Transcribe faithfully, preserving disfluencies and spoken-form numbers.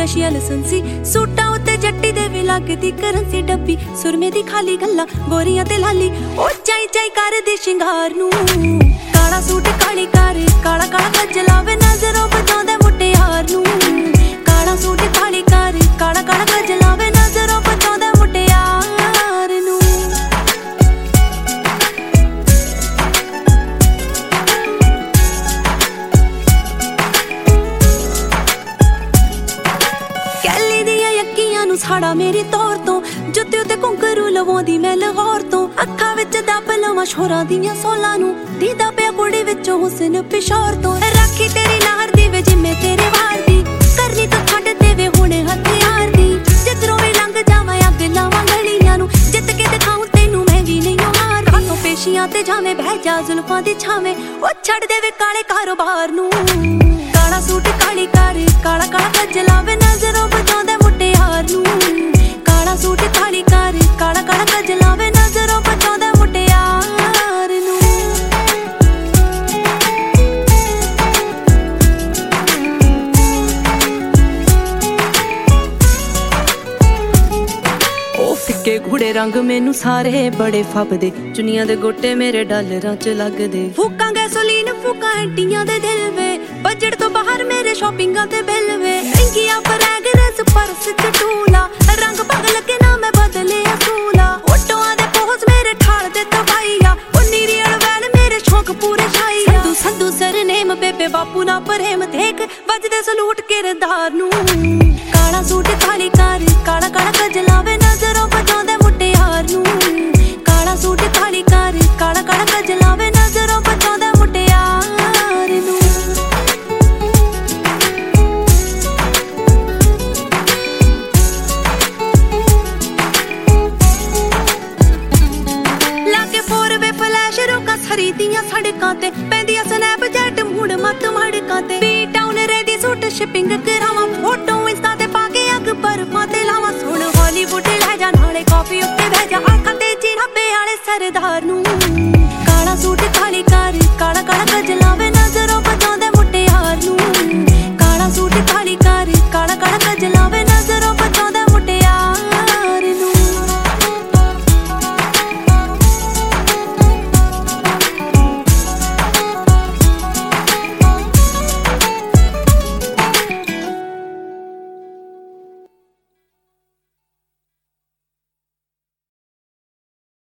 facial Sansi ਸੂਟਾਂ ਉੱਤੇ ਜੱਟੀ ਦੇ ਵੀ ਲੱਗਦੀ ਕਰੰਸੀ ਡੱਬੀ ਸੁਰਮੇ ਦੀ ਖਾਲੀ ਗੱਲਾਂ ਗੋਰੀਆਂ ਤੇ ਲਾਲੀ ਉਹ ਚਾਈ ਚਾਈ ਕਰਦੀ ਸ਼ਿੰਗਾਰ ਨੂੰ ਕਾਲਾ ਸੂਟ ਕਾਲੀ ਕਾਰ ਕਾਲਾ ਕਾਲਾ ਗੱਜ ਲਾਵੇ ਨਜ਼ਰੋਂ ਬਚਾਉਂਦੇ ਮੁਟਿਆਰ ਨੂੰ ਕਾਲਾ ਸੂਟ ਕਾਲੀ ਕਾਰ ਕਾਲਾ ਕਾਲਾ ਗੱਜ ਲਾਵੇ ਨਜ਼ਰੋਂ ਬਚਾਉਂਦੇ ਮੁਟਿਆਰ ਨੂੰ ਕੈਲੀ ਦੀਆਂ ਯੱਕੀਆਂ ਨੂੰ ਸਾੜਾ ਮੇਰੀ ਤੌਰ ਤੋਂ ਜੁੱਤੇ ਉੱਤੇ ਘੁੰਗਰੂ ਲਵਾਉਂਦੀ ਮੈਂ ਲਾਹੌਰ ਤੋਂ ਅੱਖਾਂ ਵਿੱਚ ਦੱਬ ਲਵਾਂ ਸ਼ੋਰਾਂ ਦੀਆਂ ਸੋਲਾਂ ਨੂੰ ਦੀਦਾ ਪਿਆ ਕੁੜੀ ਵਿੱਚੋਂ ਹੁਸਨ ਪਿਸ਼ੌਰ ਤੋਂ ਰਾਖੀ ਤੇਰੀ ਲਾਹਰ ਦੀ ਵੇ ਜਿੰਮੇ ਤੇਰੇ ਵਾਰ ਦੀ ਕਰਨੀ ਤਾਂ ਛੱਡ ਦੇਵੇ ਹੁਣੇ ਹਥਿਆਰ ਦੀ ਜਿੱਧਰੋਂ ਵੀ ਲੰਘ ਜਾਵਾਂ ਅੱਗ ਲਾਵਾਂ ਗਲੀਆਂ ਨੂੰ ਜਿੱਤ ਕੇ ਦਿਖਾਉਂ ਤੈਨੂੰ ਮੈਂ ਵੀ ਨਹੀਂ ਹਾਰ ਹੱਥੋਂ ਪੇਸ਼ੀਆਂ ਤੇ ਜਾਵੇਂ ਬਹਿ ਜਾ ਜ਼ੁਲਫਾਂ ਦੀ ਛਾਵੇਂ ਉਹ ਛੱਡ ਦੇਵੇ ਕਾਲੇ ਕਾਰੋਬਾਰ ਨੂੰ ਕਾਲਾ ਸੂਟ ਕਾਲੀ ਕਾਰ ਕਾਲਾ ਕਾਲਾ ਗੱਜ ਲਾਵੇ ਨਜ਼ਰੋਂ ਬਚਾਉਂਦੇ ਮੁਟਿਆਰ ਨੂੰ ਕਾਲਾ ਸੂਟ ਕਾਲੀ ਕਾਰ ਕਾਲਾ ਕਾਲਾ ਗੱਜ ਲਾਵੇ ਨਜ਼ਰੋਂ ਬਚਾਉਂਦੇ ਮੁਟਿਆਰ ਨੂੰ ਉਹ ਫਿੱਕੇ ਗੂੜੇ ਰੰਗ ਮੈਨੂੰ ਸਾਰੇ ਬੜੇ ਫੱਬਦੇ ਚੁੰਨੀਆਂ ਦੇ ਗੋਟੇ ਮੇਰੇ ਡਾਲਰਾਂ ਚ ਲੱਗਦੇ ਫੂਕਾਂ ਗੈਸੋਲੀਨ ਫੂਕਾਂ ਐਂਟੀਆਂ ਦੇ ਦਿਲ ਵੇ ਬਜਟ ਤੋਂ ਬਾਹਰ ਮੇਰੇ ਸ਼ਾਪਿੰਗਾਂ ਤੇ ਬਿੱਲ ਵੇ ਮਹਿੰਗੀਆਂ ਫਰੈਗਰੈਂਸ ਪਰਸ ਚ ਟੂਲਾ ਰੰਗ ਪਗ ਲੱਗੇ ਨਾ ਮੈਂ ਬਦਲੇ ਅਸੂਲਾ ਫੋਟੋਆਂ ਦੇ ਪੋਜ਼ ਮੇਰੇ ਠਾਲ ਦੇ ਤਬਾਈਆ ਉਹ ਨੀਰੀਅਲ ਵੈਲ ਮੇਰੇ ਸ਼ੌਕ ਪੂਰੇ ਛਾਈਆ ਸੰਧੂ ਸੰਧੂ ਸਰਨੇਮ ਬੇਬੇ ਬਾਪੂ ਨਾ ਪ੍ਰੇਮ ਦੇਖ ਵੱਜਦੇ ਸਲੂਟ ਕਿਰਦਾਰ ਨੂੰ ਕਾਲਾ ਸੂਟ ਕਾਲੀ ਕਾਰ ਕਾਲਾ ਕਾਲਾ ਗੱਜ ਲਾਵੇ ਨਜ਼ਰੋਂ ਬਚਾਉਂਦੇ ਮੁਟਿਆਰ ਨੂੰ ਕਾਲਾ ਸੂਟ ਕਾਲੀ ਕਾਰ ਕਾਲਾ ਕਾਲਾ ਗੱਜ ਲਾਵੇ ਨਜ਼ਰੋਂ ਬਚਾਉਂਦੇ ਮੁਟਿਆਰ ਨੂੰ ਲਾਗੇ ਫੋਰ ਵੇ ਫਲੈਸ਼ ਰੋਕਾਂ ਖਰੀਦੀਆਂ ਸੜਕਾਂ ਤੇ ਪੈਂਦੀਆਂ ਸਨੈਪਚੈਟ ਮੂਡ ਮੱਤ ਮੜਕਾਂ ਤੇ ਬੀ ਟਾਊਨ ਰੇਦੀ ਸੂਟ ਸ਼ਿਪਿੰਗ ਕਰਾਵਾਂ ਫੋਟੋ ਇੰਸਟਾ ਤੇ ਪਾ ਕੇ ਅੱਗ ਬਰਫਾਂ ਤੇ ਲਾਵਾਂ ਸੁਣ ਹਾਲੀਵੁੱਡ ਲੈ ਜਾ ਨਾਲੇ ਕਾਫੀ ਉੱਤੇ ਬਹਿ ਜਾ ਅੱਖਾਂ ਤੇ ਚਿਹਰੇ ਵਾਲੇ ਸਰਦਾਰ ਨੂੰ ਕਾਲਾ ਸੂਟ ਕਾਲੀ ਕਾਰ ਕਾਲਾ